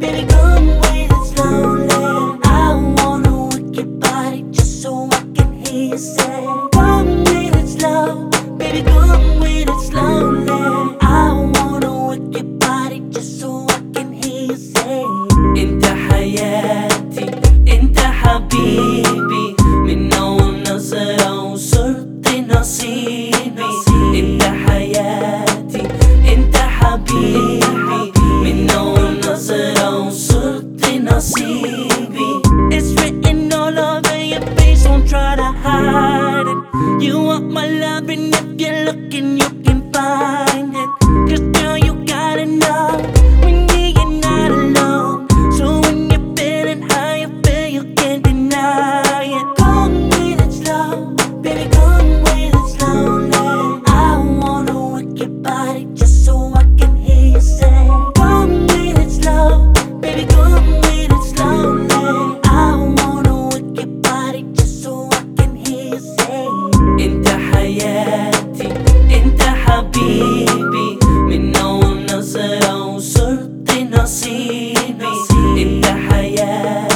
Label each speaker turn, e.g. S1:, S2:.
S1: Baby, come with it slowly. I wanna work your body just so I can hear you say, come with it slow. Baby, come with it slowly. I wanna work your body just so I can hear you say, انت حياتي انت حبيبي، من أول نظرة وصرت نصيبي. انت حياتي انت حبيبي، من أول نظرة وصرت نصيبي. It's written all over your face, don't try to hide it. You want my love and if you're looking you can find it. 'Cause girl you gotta know when you're not alone. So when you're feeling how you feel you can't deny it. Come with it slow, baby, come with it slowly. I wanna work your body just so I can hear you say, come with it slow, baby, come with it slowly. I wanna work your body just so I can hear you say, انت حياتي انت حبيبي، من أول نظرة وصرت نصيبي. انت حياتي